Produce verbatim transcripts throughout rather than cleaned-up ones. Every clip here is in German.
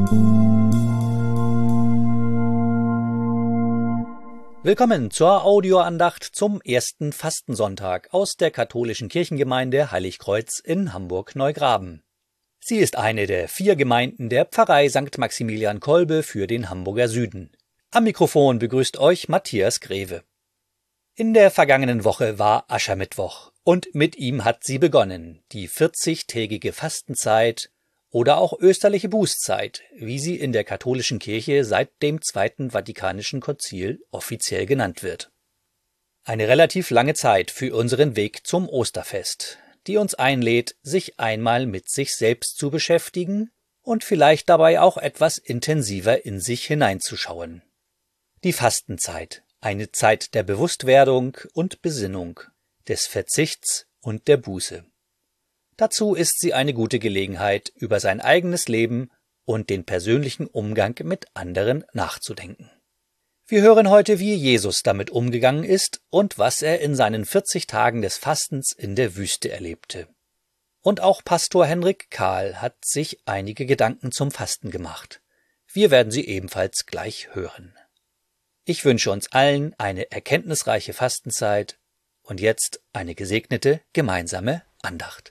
Willkommen zur Audioandacht zum ersten Fastensonntag aus der katholischen Kirchengemeinde Heiligkreuz in Hamburg-Neugraben. Sie ist eine der vier Gemeinden der Pfarrei Sankt Maximilian Kolbe für den Hamburger Süden. Am Mikrofon begrüßt euch Matthias Greve. In der vergangenen Woche war Aschermittwoch und mit ihm hat sie begonnen, die vierzigtägige Fastenzeit oder auch österliche Bußzeit, wie sie in der katholischen Kirche seit dem Zweiten Vatikanischen Konzil offiziell genannt wird. Eine relativ lange Zeit für unseren Weg zum Osterfest, die uns einlädt, sich einmal mit sich selbst zu beschäftigen und vielleicht dabei auch etwas intensiver in sich hineinzuschauen. Die Fastenzeit, eine Zeit der Bewusstwerdung und Besinnung, des Verzichts und der Buße. Dazu ist sie eine gute Gelegenheit, über sein eigenes Leben und den persönlichen Umgang mit anderen nachzudenken. Wir hören heute, wie Jesus damit umgegangen ist und was er in seinen vierzig Tagen des Fastens in der Wüste erlebte. Und auch Pastor Henrik Kahl hat sich einige Gedanken zum Fasten gemacht. Wir werden sie ebenfalls gleich hören. Ich wünsche uns allen eine erkenntnisreiche Fastenzeit und jetzt eine gesegnete gemeinsame Andacht.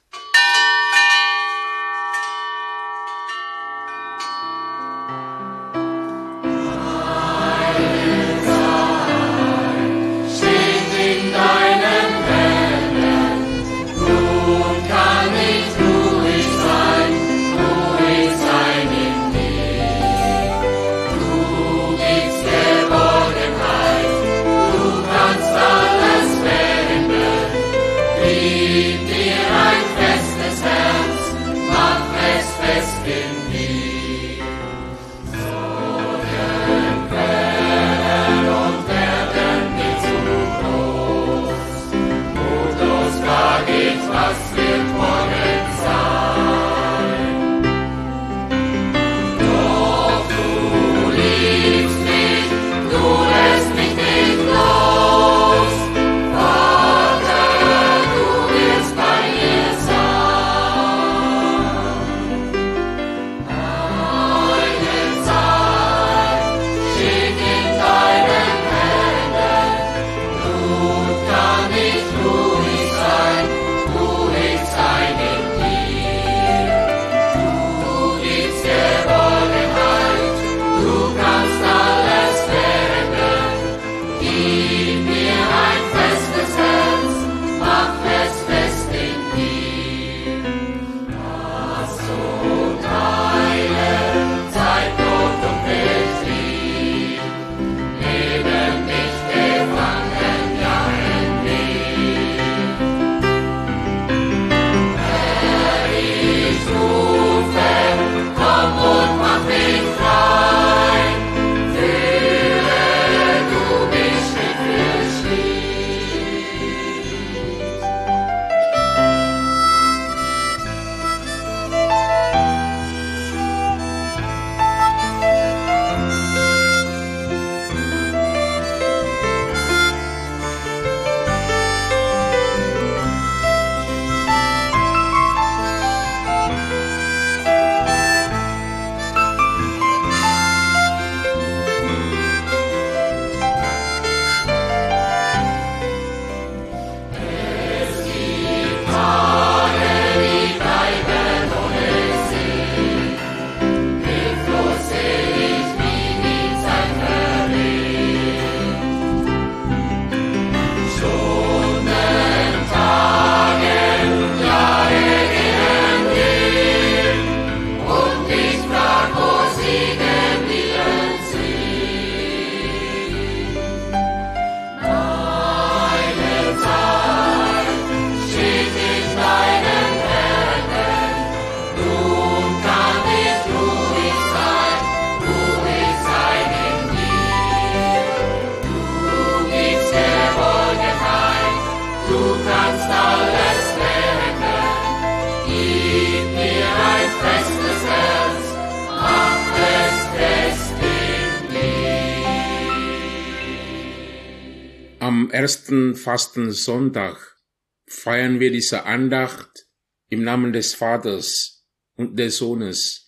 Am ersten Fastensonntag feiern wir diese Andacht im Namen des Vaters und des Sohnes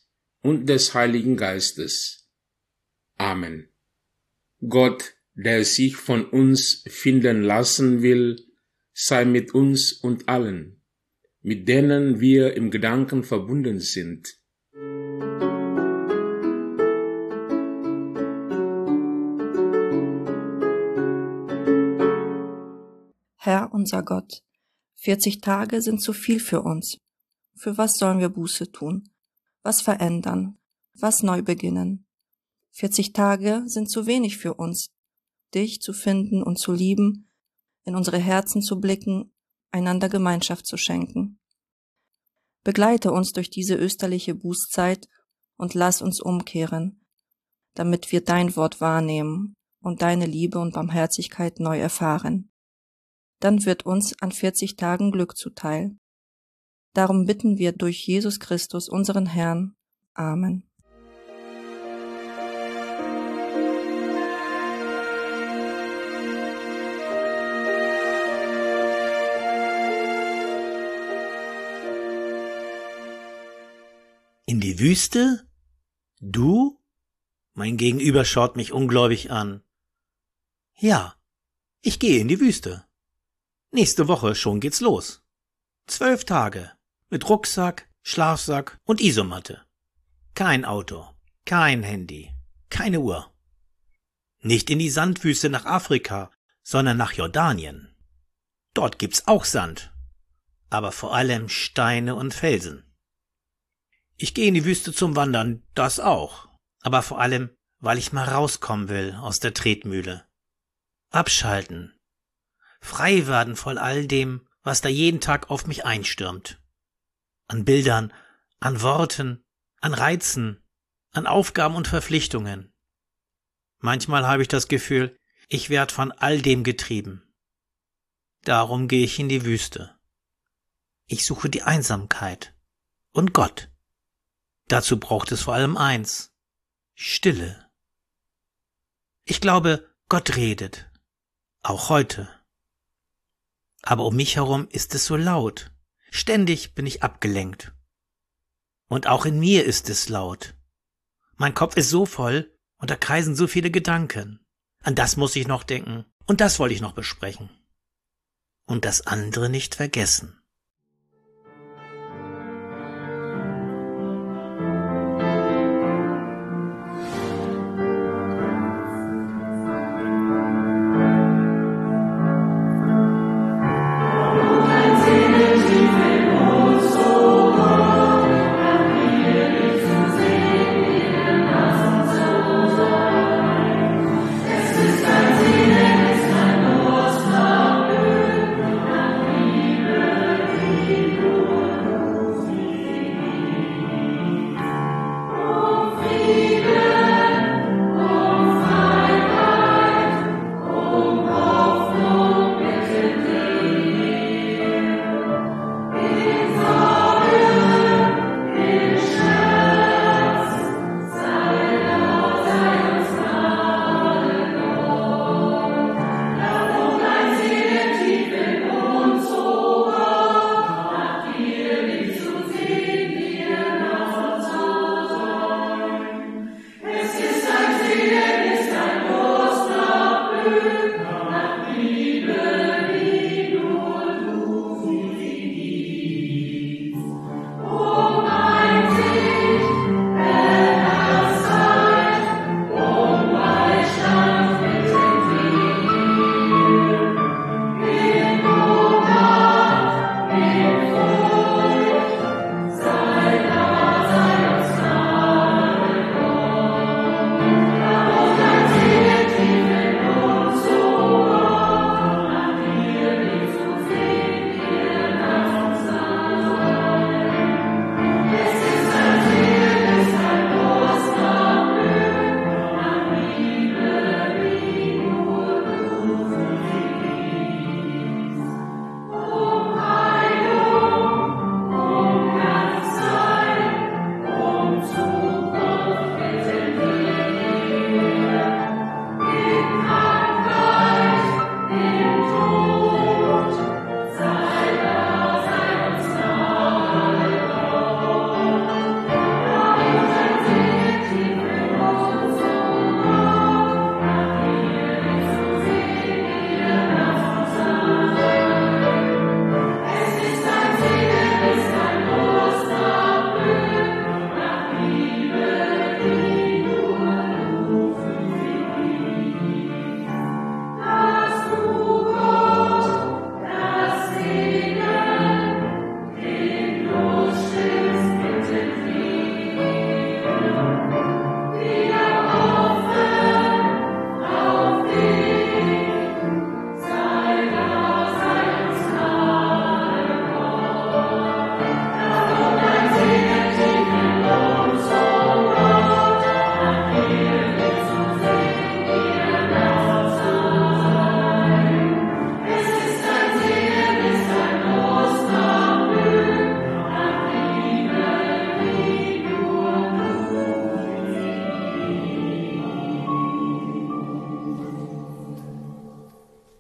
und des Heiligen Geistes. Amen. Gott, der sich von uns finden lassen will, sei mit uns und allen, mit denen wir im Gedanken verbunden sind. Herr unser Gott, vierzig Tage sind zu viel für uns. Für was sollen wir Buße tun? Was verändern? Was neu beginnen? vierzig Tage sind zu wenig für uns, dich zu finden und zu lieben, in unsere Herzen zu blicken, einander Gemeinschaft zu schenken. Begleite uns durch diese österliche Bußzeit und lass uns umkehren, damit wir dein Wort wahrnehmen und deine Liebe und Barmherzigkeit neu erfahren. Dann wird uns an vierzig Tagen Glück zuteil. Darum bitten wir durch Jesus Christus, unseren Herrn. Amen. In die Wüste? Du? Mein Gegenüber schaut mich ungläubig an. Ja, ich gehe in die Wüste. Nächste Woche schon geht's los. Zwölf Tage. Mit Rucksack, Schlafsack und Isomatte. Kein Auto, kein Handy, keine Uhr. Nicht in die Sandwüste nach Afrika, sondern nach Jordanien. Dort gibt's auch Sand, aber vor allem Steine und Felsen. Ich gehe in die Wüste zum Wandern, das auch, aber vor allem, weil ich mal rauskommen will aus der Tretmühle. Abschalten. Frei werden von all dem, was da jeden Tag auf mich einstürmt. An Bildern, an Worten, an Reizen, an Aufgaben und Verpflichtungen. Manchmal habe ich das Gefühl, ich werde von all dem getrieben. Darum gehe ich in die Wüste. Ich suche die Einsamkeit und Gott. Dazu braucht es vor allem eins: Stille. Ich glaube, Gott redet, auch heute. Aber um mich herum ist es so laut. Ständig bin ich abgelenkt. Und auch in mir ist es laut. Mein Kopf ist so voll und da kreisen so viele Gedanken. An das muss ich noch denken und das wollte ich noch besprechen. Und das andere nicht vergessen. Liebe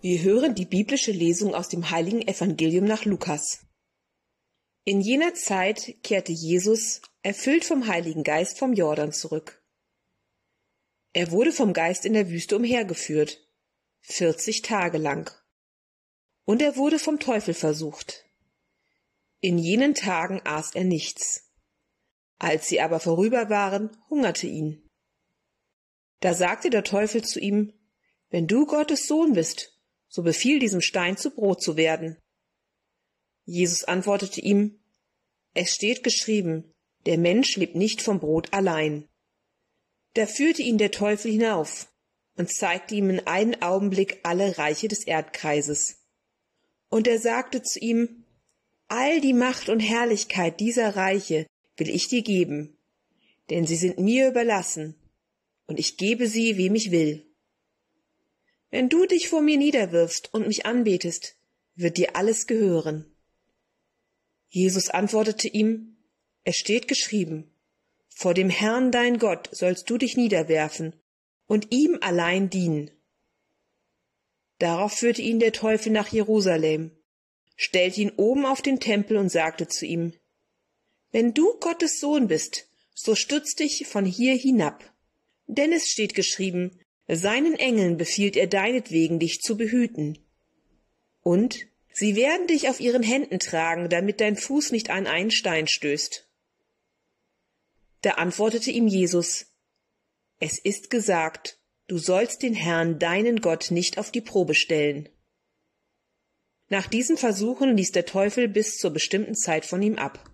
Wir hören die biblische Lesung aus dem heiligen Evangelium nach Lukas. In jener Zeit kehrte Jesus, erfüllt vom Heiligen Geist, vom Jordan zurück. Er wurde vom Geist in der Wüste umhergeführt, vierzig Tage lang. Und er wurde vom Teufel versucht. In jenen Tagen aß er nichts. Als sie aber vorüber waren, hungerte ihn. Da sagte der Teufel zu ihm: Wenn du Gottes Sohn bist, so befiehl diesem Stein zu Brot zu werden. Jesus antwortete ihm: Es steht geschrieben, der Mensch lebt nicht vom Brot allein. Da führte ihn der Teufel hinauf und zeigte ihm in einem Augenblick alle Reiche des Erdkreises. Und er sagte zu ihm: All die Macht und Herrlichkeit dieser Reiche will ich dir geben, denn sie sind mir überlassen, und ich gebe sie, wem ich will. Wenn du dich vor mir niederwirfst und mich anbetest, wird dir alles gehören. Jesus antwortete ihm: Es steht geschrieben, vor dem Herrn dein Gott sollst du dich niederwerfen und ihm allein dienen. Darauf führte ihn der Teufel nach Jerusalem, stellte ihn oben auf den Tempel und sagte zu ihm: Wenn du Gottes Sohn bist, so stürz dich von hier hinab. Denn es steht geschrieben, seinen Engeln befiehlt er deinetwegen, dich zu behüten. Und sie werden dich auf ihren Händen tragen, damit dein Fuß nicht an einen Stein stößt. Da antwortete ihm Jesus: Es ist gesagt, du sollst den Herrn, deinen Gott, nicht auf die Probe stellen. Nach diesen Versuchen ließ der Teufel bis zur bestimmten Zeit von ihm ab.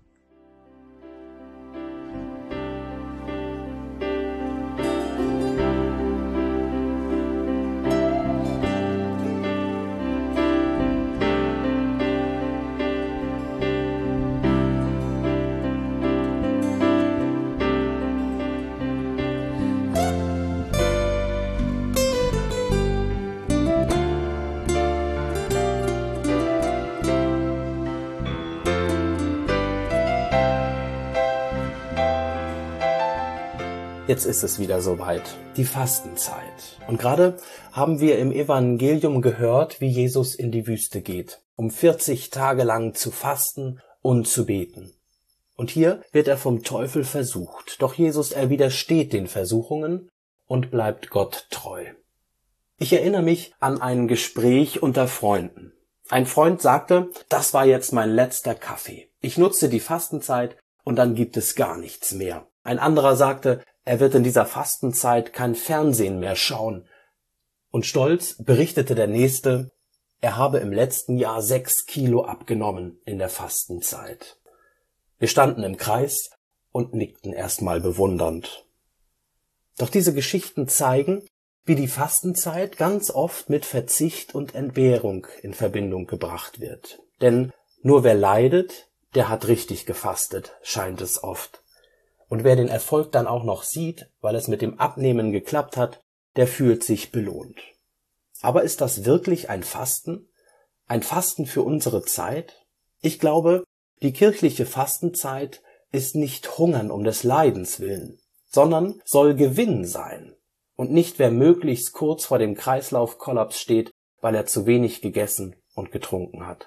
Jetzt ist es wieder soweit, die Fastenzeit. Und gerade haben wir im Evangelium gehört, wie Jesus in die Wüste geht, um vierzig Tage lang zu fasten und zu beten. Und hier wird er vom Teufel versucht, doch Jesus, er widersteht den Versuchungen und bleibt Gott treu. Ich erinnere mich an ein Gespräch unter Freunden. Ein Freund sagte: Das war jetzt mein letzter Kaffee. Ich nutze die Fastenzeit und dann gibt es gar nichts mehr. Ein anderer sagte, er wird in dieser Fastenzeit kein Fernsehen mehr schauen. Und stolz berichtete der Nächste, er habe im letzten Jahr sechs Kilo abgenommen in der Fastenzeit. Wir standen im Kreis und nickten erstmal bewundernd. Doch diese Geschichten zeigen, wie die Fastenzeit ganz oft mit Verzicht und Entbehrung in Verbindung gebracht wird. Denn nur wer leidet, der hat richtig gefastet, scheint es oft. Und wer den Erfolg dann auch noch sieht, weil es mit dem Abnehmen geklappt hat, der fühlt sich belohnt. Aber ist das wirklich ein Fasten? Ein Fasten für unsere Zeit? Ich glaube, die kirchliche Fastenzeit ist nicht Hungern um des Leidens willen, sondern soll Gewinn sein. Und nicht wer möglichst kurz vor dem Kreislaufkollaps steht, weil er zu wenig gegessen und getrunken hat.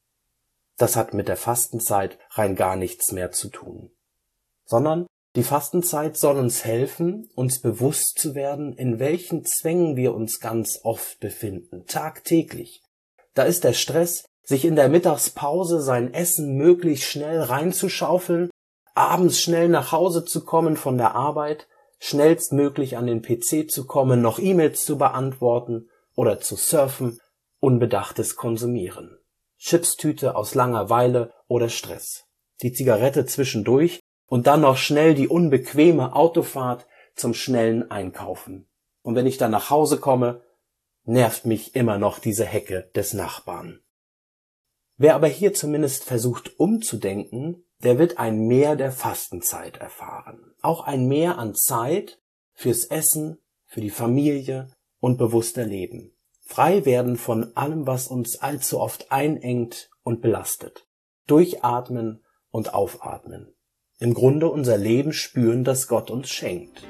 Das hat mit der Fastenzeit rein gar nichts mehr zu tun. Sondern die Fastenzeit soll uns helfen, uns bewusst zu werden, in welchen Zwängen wir uns ganz oft befinden, tagtäglich. Da ist der Stress, sich in der Mittagspause sein Essen möglichst schnell reinzuschaufeln, abends schnell nach Hause zu kommen von der Arbeit, schnellstmöglich an den P C zu kommen, noch E-Mails zu beantworten oder zu surfen, unbedachtes Konsumieren. Chipstüte aus Langeweile oder Stress, die Zigarette zwischendurch und dann noch schnell die unbequeme Autofahrt zum schnellen Einkaufen. Und wenn ich dann nach Hause komme, nervt mich immer noch diese Hecke des Nachbarn. Wer aber hier zumindest versucht umzudenken, der wird ein Mehr der Fastenzeit erfahren. Auch ein Mehr an Zeit fürs Essen, für die Familie und bewusster Leben. Frei werden von allem, was uns allzu oft einengt und belastet. Durchatmen und aufatmen. Im Grunde unser Leben spüren, das Gott uns schenkt.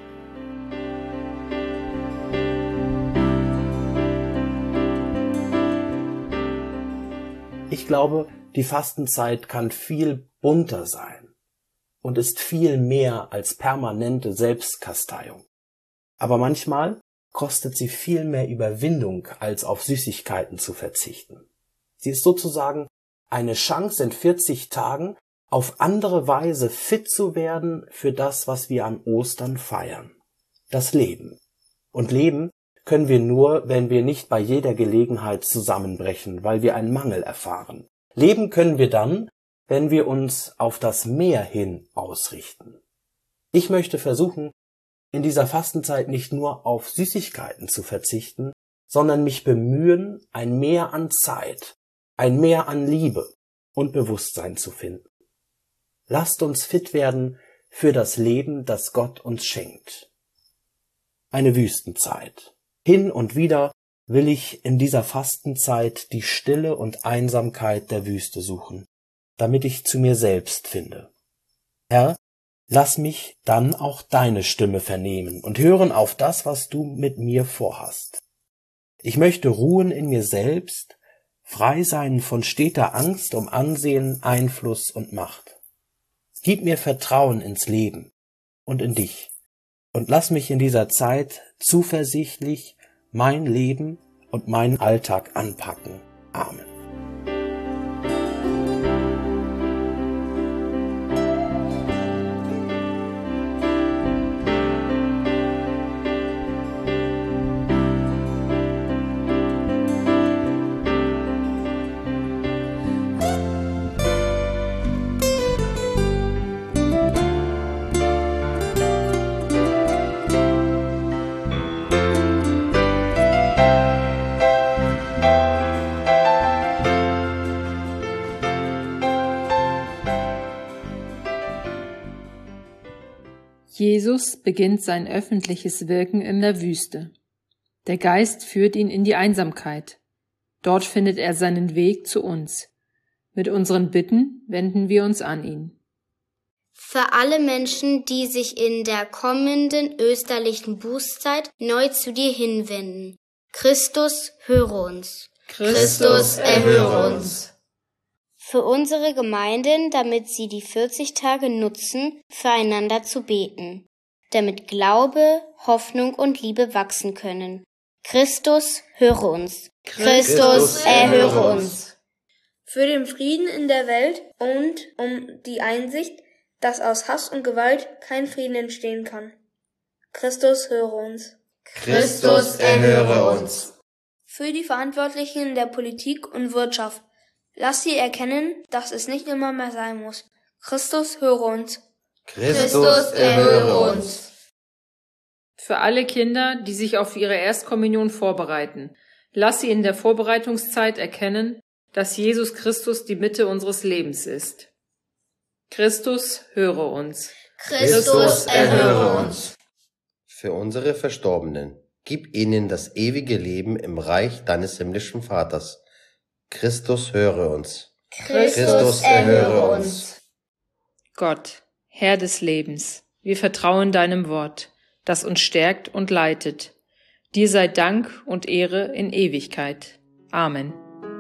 Ich glaube, die Fastenzeit kann viel bunter sein und ist viel mehr als permanente Selbstkasteiung. Aber manchmal kostet sie viel mehr Überwindung, als auf Süßigkeiten zu verzichten. Sie ist sozusagen eine Chance, in vierzig Tagen auf andere Weise fit zu werden für das, was wir an Ostern feiern. Das Leben. Und leben können wir nur, wenn wir nicht bei jeder Gelegenheit zusammenbrechen, weil wir einen Mangel erfahren. Leben können wir dann, wenn wir uns auf das Mehr hin ausrichten. Ich möchte versuchen, in dieser Fastenzeit nicht nur auf Süßigkeiten zu verzichten, sondern mich bemühen, ein Mehr an Zeit, ein Mehr an Liebe und Bewusstsein zu finden. Lasst uns fit werden für das Leben, das Gott uns schenkt. Eine Wüstenzeit. Hin und wieder will ich in dieser Fastenzeit die Stille und Einsamkeit der Wüste suchen, damit ich zu mir selbst finde. Herr, lass mich dann auch deine Stimme vernehmen und hören auf das, was du mit mir vorhast. Ich möchte ruhen in mir selbst, frei sein von steter Angst um Ansehen, Einfluss und Macht. Gib mir Vertrauen ins Leben und in dich und lass mich in dieser Zeit zuversichtlich mein Leben und meinen Alltag anpacken. Amen. Jesus beginnt sein öffentliches Wirken in der Wüste. Der Geist führt ihn in die Einsamkeit. Dort findet er seinen Weg zu uns. Mit unseren Bitten wenden wir uns an ihn. Für alle Menschen, die sich in der kommenden österlichen Bußzeit neu zu dir hinwenden. Christus, höre uns. Christus, erhöre uns. Für unsere Gemeinden, damit sie die vierzig Tage nutzen, füreinander zu beten, damit Glaube, Hoffnung und Liebe wachsen können. Christus, höre uns. Christus, erhöre uns. Für den Frieden in der Welt und um die Einsicht, dass aus Hass und Gewalt kein Frieden entstehen kann. Christus, höre uns. Christus, erhöre uns. Für die Verantwortlichen in der Politik und Wirtschaft. Lass sie erkennen, dass es nicht immer mehr sein muss. Christus, höre uns. Christus, erhöre uns. Für alle Kinder, die sich auf ihre Erstkommunion vorbereiten, lass sie in der Vorbereitungszeit erkennen, dass Jesus Christus die Mitte unseres Lebens ist. Christus, höre uns. Christus, erhöre uns. Für unsere Verstorbenen, gib ihnen das ewige Leben im Reich deines himmlischen Vaters. Christus, höre uns. Christus, erhöre uns. Gott, Herr des Lebens, wir vertrauen deinem Wort, das uns stärkt und leitet. Dir sei Dank und Ehre in Ewigkeit. Amen.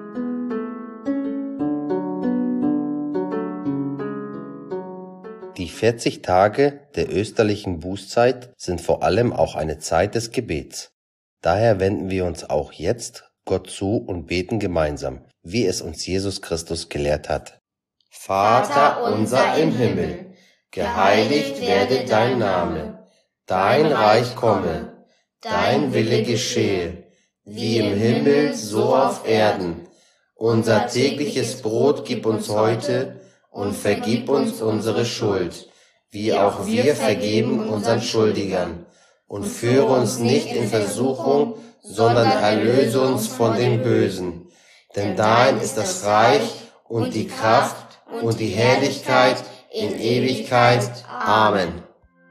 Die vierzig Tage der österlichen Bußzeit sind vor allem auch eine Zeit des Gebets. Daher wenden wir uns auch jetzt Gott zu und beten gemeinsam, wie es uns Jesus Christus gelehrt hat. Vater unser im Himmel, geheiligt werde dein Name, dein Reich komme, dein Wille geschehe, wie im Himmel so auf Erden. Unser tägliches Brot gib uns heute und vergib uns unsere Schuld, wie auch wir vergeben unseren Schuldigern. Und führe uns nicht in Versuchung, sondern erlöse uns von dem Bösen. Denn dein ist das Reich und die Kraft und die Herrlichkeit in Ewigkeit. Amen.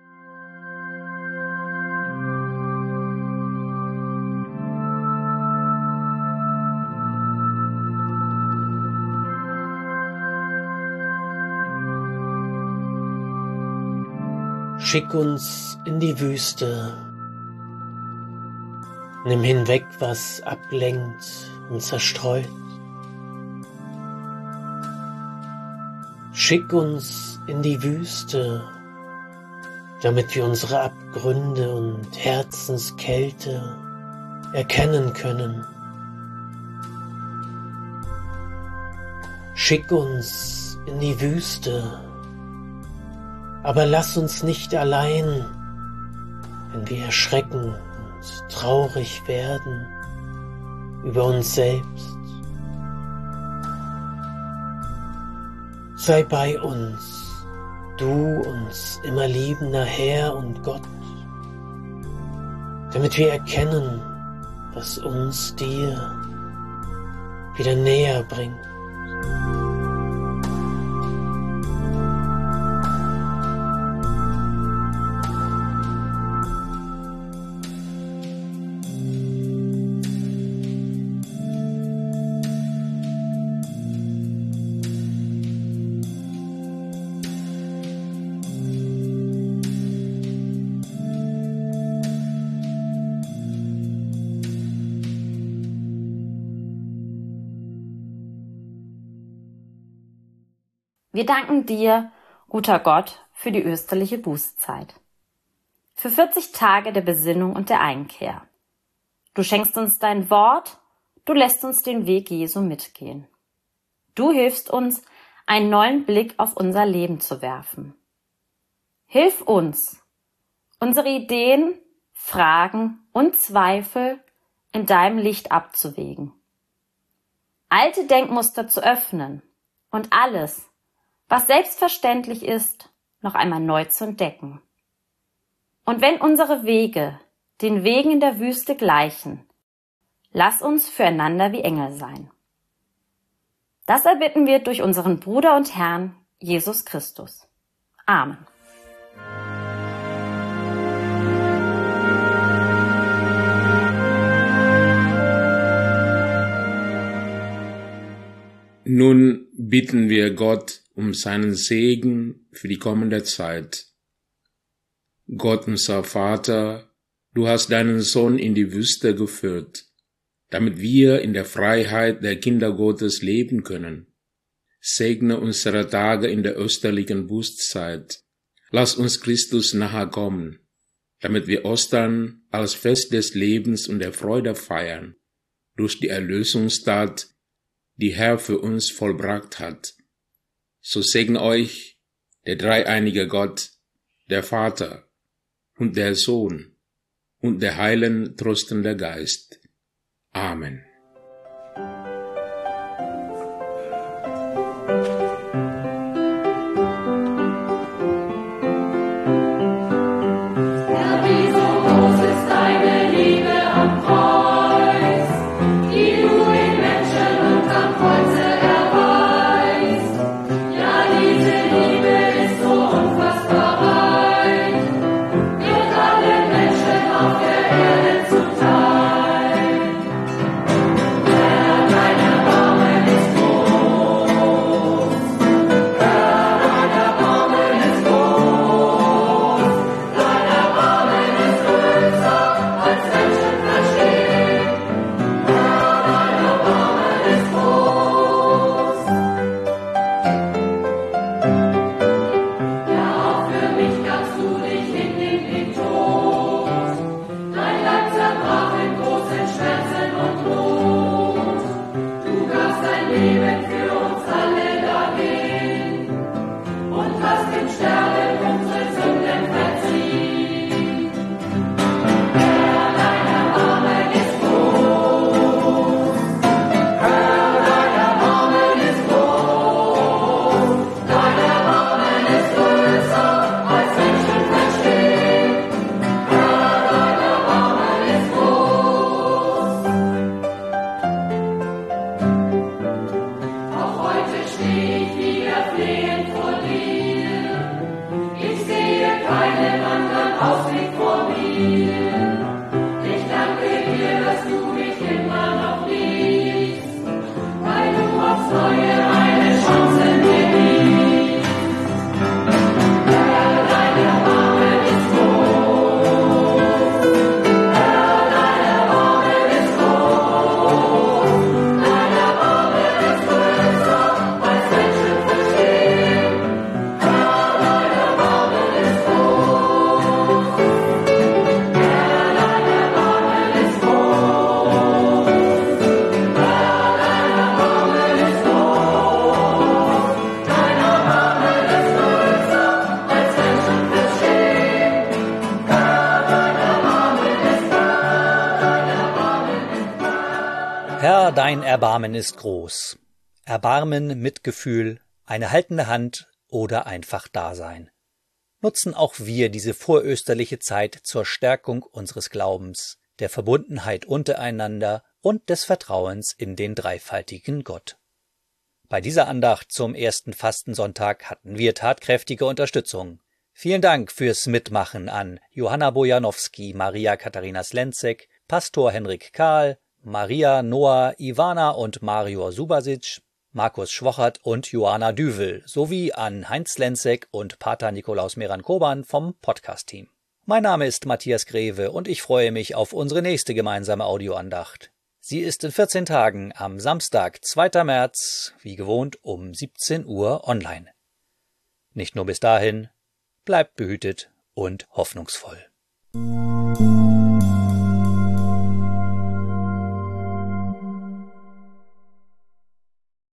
Schick uns in die Wüste. Nimm hinweg, was ablenkt und zerstreut. Schick uns in die Wüste, damit wir unsere Abgründe und Herzenskälte erkennen können. Schick uns in die Wüste, aber lass uns nicht allein, wenn wir erschrecken und traurig werden über uns selbst. Sei bei uns, du uns immer liebender Herr und Gott, damit wir erkennen, was uns dir wieder näher bringt. Wir danken dir, guter Gott, für die österliche Bußzeit, für vierzig Tage der Besinnung und der Einkehr. Du schenkst uns dein Wort, du lässt uns den Weg Jesu mitgehen. Du hilfst uns, einen neuen Blick auf unser Leben zu werfen. Hilf uns, unsere Ideen, Fragen und Zweifel in deinem Licht abzuwägen, alte Denkmuster zu öffnen und alles, was selbstverständlich ist, noch einmal neu zu entdecken. Und wenn unsere Wege den Wegen in der Wüste gleichen, lass uns füreinander wie Engel sein. Das erbitten wir durch unseren Bruder und Herrn, Jesus Christus. Amen. Nun bitten wir Gott um seinen Segen für die kommende Zeit. Gott, unser Vater, du hast deinen Sohn in die Wüste geführt, damit wir in der Freiheit der Kinder Gottes leben können. Segne unsere Tage in der österlichen Bußzeit. Lass uns Christus nahe kommen, damit wir Ostern als Fest des Lebens und der Freude feiern, durch die Erlösungstat, die Herr für uns vollbracht hat. So segne euch der dreieinige Gott, der Vater und der Sohn und der heilen, tröstende Geist. Amen. Herr, dein Erbarmen ist groß. Erbarmen, Mitgefühl, eine haltende Hand oder einfach Dasein. Nutzen auch wir diese vorösterliche Zeit zur Stärkung unseres Glaubens, der Verbundenheit untereinander und des Vertrauens in den dreifaltigen Gott. Bei dieser Andacht zum ersten Fastensonntag hatten wir tatkräftige Unterstützung. Vielen Dank fürs Mitmachen an Johanna Bojanowski, Maria Katharina Slenzek, Pastor Henrik Kahl, Maria, Noah, Ivana und Mario Subasic, Markus Schwochert und Johanna Düvel sowie an Heinz Slenzek und Pater Nikolaus Meran-Koban vom Podcast-Team. Mein Name ist Matthias Greve und ich freue mich auf unsere nächste gemeinsame Audioandacht. Sie ist in vierzehn Tagen am Samstag, zweiten März, wie gewohnt um siebzehn Uhr online. Nicht nur bis dahin, bleibt behütet und hoffnungsvoll.